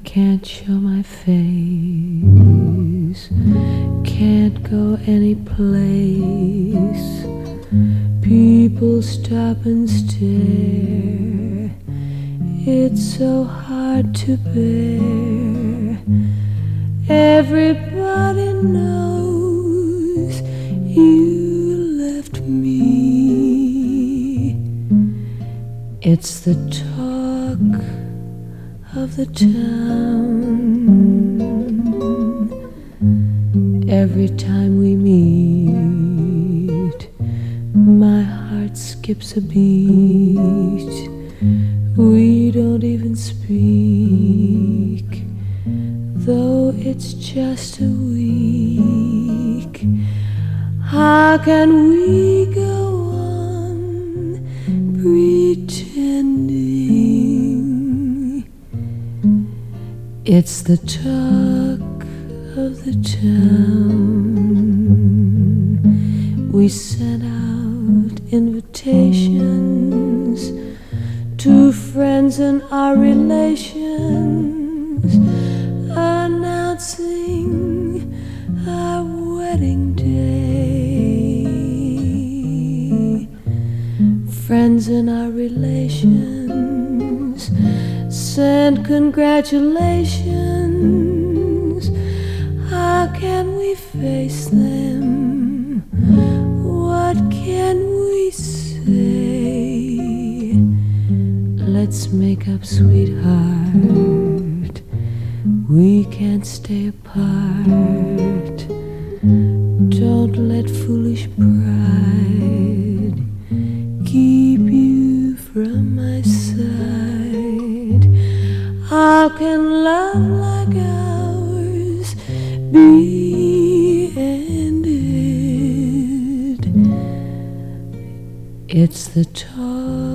Can't show my face, can't go any place. People stop and stare. It's so hard to bear. Everybody knows you left me. It's the talk of the town. Every time we meet, my heart skips a beat. We don't even speak, though it's just a week. How can we go on pretending? It's the talk of the town. We sent out invitations to friends and our relations, announcing our wedding day. Friends and our relations send congratulations. How can we face them? What can we say? Let's make up, sweetheart. We can't stay apart. Don't let foolish pride keep you from my side. How can love like ours be ended? It's the talk